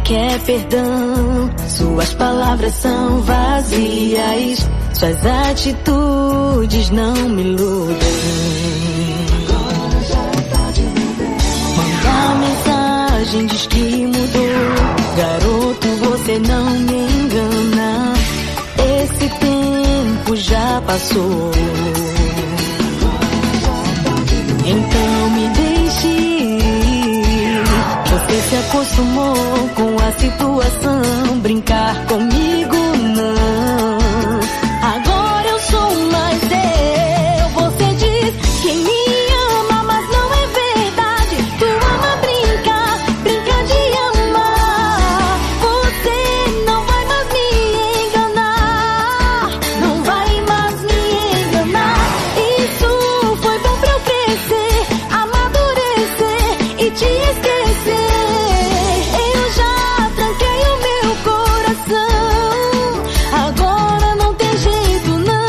quer perdão. Suas palavras são vazias, suas atitudes não me iludem. Manda mensagem, diz que mudou. Garoto, você não me engana. Esse tempo já passou. Então me deixe ir. Você se acostumou com a situação. Brincar comigo não. Agora eu sou mais eu. Você diz que me ama, mas não é verdade. Tu ama brincar, brinca de amar. Você não vai mais me enganar. Não vai mais me enganar. Isso foi bom pra eu crescer, amadurecer e te esquecer. Eu já tranquei o meu coração. Agora não tem jeito não.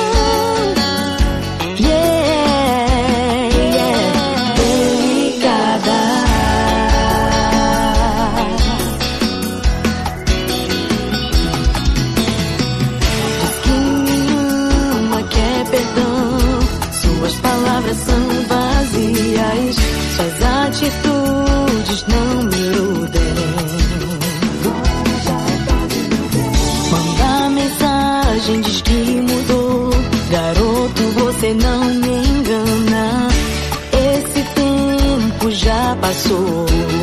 Yeah, yeah, delicada. Diz que me ama, quer perdão. Suas palavras são vazias, suas atitudes não me iludem. Manda mensagem, diz que mudou. Garoto, você não me engana. Esse tempo já passou.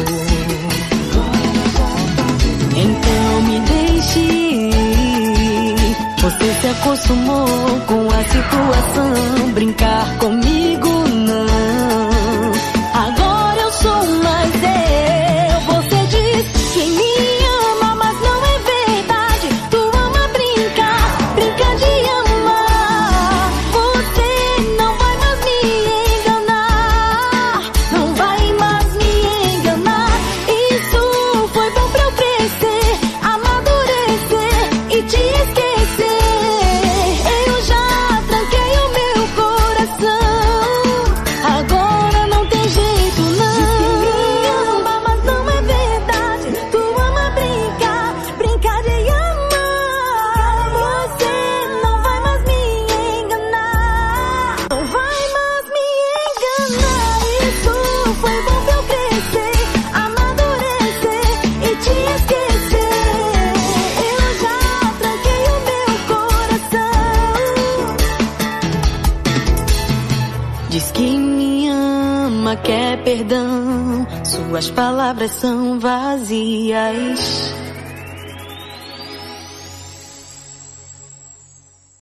Então me deixe ir. Você se acostumou com a situação. Brincar comigo não. Agora eu sou mais eu. Você diz que me ama, mas não é verdade. Tu ama brincar, brinca de amar. Você não vai mais me enganar. Não vai mais me enganar. Isso foi bom pra eu crescer, amadurecer e te esquecer. Eu já tranquei o meu coração. Agora não tem jeito não. Me ama, mas não é verdade. Tu ama brincar, brincar de amar. Você não vai mais me enganar. Não vai mais me enganar. Isso foi bom pra eu crescer, amadurecer e te esquecer. Eu já tranquei o meu coração. Diz que me ama, quer perdão. Suas palavras são vazias.